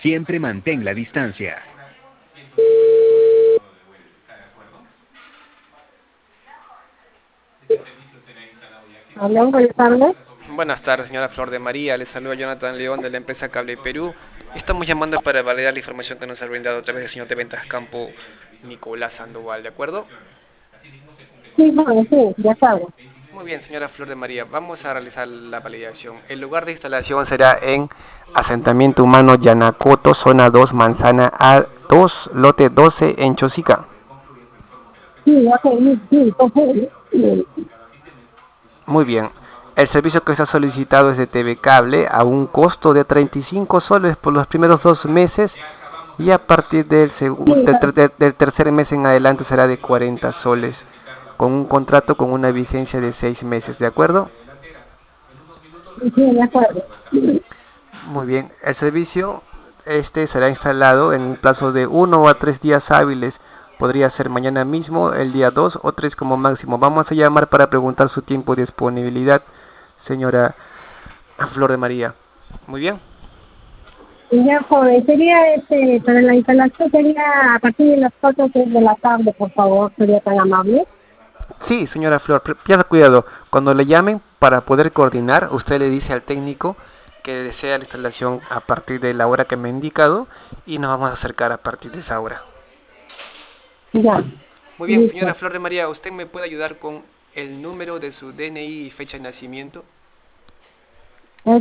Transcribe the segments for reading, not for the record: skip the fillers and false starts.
Siempre mantén la distancia. Hola, buenas tardes. Buenas tardes, señora Flor de María. Les saluda Jonathan León de la empresa Cable Perú. Estamos llamando para validar la información que nos ha brindado a través del señor de ventas campo Nicolás Sandoval, ¿de acuerdo? Sí, bueno, sí, ya sabes. Muy bien, señora Flor de María. Vamos a realizar la validación. El lugar de instalación será en Asentamiento Humano Yanacoto, zona 2, Manzana A2, lote 12 en Chosica. Sí, ok, sí, entonces, Muy bien. El servicio que se ha solicitado es de TV Cable a un costo de 35 soles por los primeros 2 meses y a partir sí, del tercer mes en adelante será de 40 soles con un contrato con una vigencia de 6 meses, ¿de acuerdo? sí, de acuerdo. Muy bien. El servicio será instalado en un plazo de 1 a 3 días hábiles. Podría ser mañana mismo, el día 2 o 3 como máximo. Vamos a llamar para preguntar su tiempo de disponibilidad, señora Flor de María. Muy bien. Y ya, joven, sería para la instalación sería a partir de las 4 de la tarde, por favor, sería tan amable. Sí, señora Flor, pierda cuidado. Cuando le llamen para poder coordinar, usted le dice al técnico que desea la instalación a partir de la hora que me ha indicado y nos vamos a acercar a partir de esa hora. Ya, Muy bien, señora listo. Flor de María, ¿usted me puede ayudar con el número de su DNI y fecha de nacimiento? Es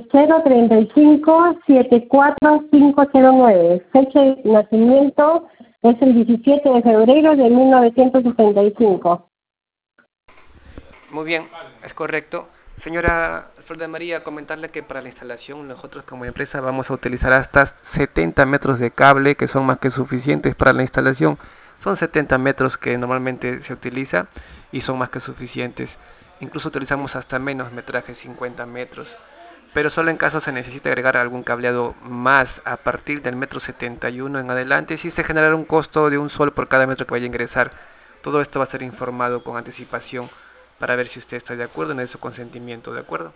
035-74509. Fecha de nacimiento es el 17 de febrero de 1975. Muy bien, es correcto. Señora Flor de María, comentarle que para la instalación nosotros como empresa vamos a utilizar hasta 70 metros de cable que son más que suficientes para la instalación. Son 70 metros que normalmente se utiliza y son más que suficientes. Incluso utilizamos hasta menos metraje, 50 metros. Pero solo en caso se necesite agregar algún cableado más a partir del metro 71 en adelante, si se genera un costo de 1 sol por cada metro que vaya a ingresar. Todo esto va a ser informado con anticipación para ver si usted está de acuerdo en su consentimiento, ¿de acuerdo?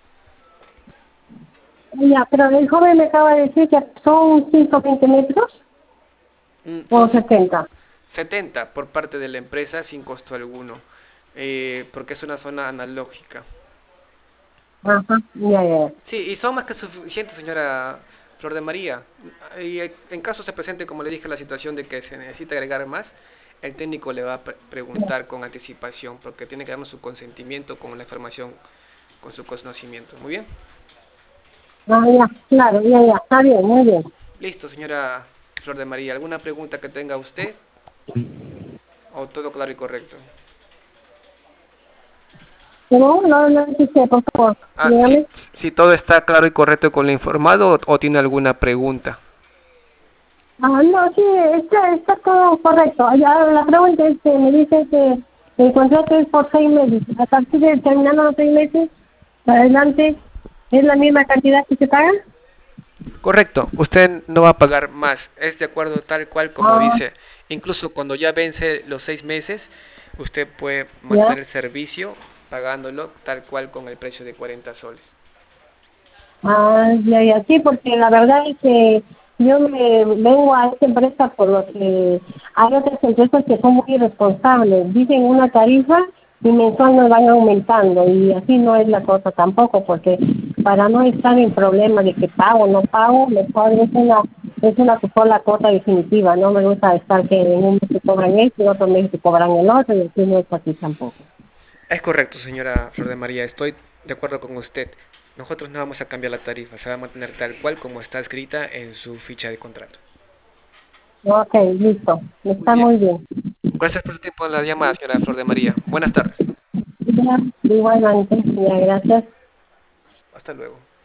Ya, pero el joven me acaba de decir que son 120 metros Son o 70. 70 por parte de la empresa sin costo alguno, porque es una zona analógica. Ajá, ya, ya. Sí, y son más que suficientes, señora Flor de María. Y en caso se presente, como le dije, la situación de que se necesita agregar más, el técnico le va a preguntar con anticipación, porque tiene que darnos su consentimiento con la información, con su conocimiento. Muy bien. Ah, ya, claro, ya, ya, está bien, muy bien. Listo, señora Flor de María. ¿Alguna pregunta que tenga usted? ¿O todo claro y correcto? No, no, no existe, por favor, Ah, dígame. si todo está claro y correcto con lo informado o tiene alguna pregunta. Ah, no, sí, está todo correcto. Ya, la pregunta es que me dice que el contrato es por 6 meses. A partir de terminando los 6 meses, para adelante, ¿es la misma cantidad que se paga? Correcto, usted no va a pagar más, es de acuerdo tal cual como Ah, dice. Incluso cuando ya vence los 6 meses, usted puede ya. mantener el servicio pagándolo tal cual con el precio de 40 soles. Ah, ya, ya, sí, porque la verdad es que yo me vengo a esta empresa por lo que hay otras empresas que son muy irresponsables. Dicen una tarifa y mensual nos van aumentando y así no es la cosa tampoco, porque para no estar en problemas de que pago o no pago, mejor es una sola cuota definitiva. No me gusta estar que en un mes te cobran esto y otro mes te cobran el otro y así no es así tampoco. Es correcto, señora Flor de María, estoy de acuerdo con usted. Nosotros no vamos a cambiar la tarifa, se va a mantener tal cual como está escrita en su ficha de contrato. Ok, listo, Muy está bien. muy bien. Gracias por su tiempo en la llamada, señora Flor de María. Buenas tardes. Ya, igualmente, ya, gracias. Hasta luego.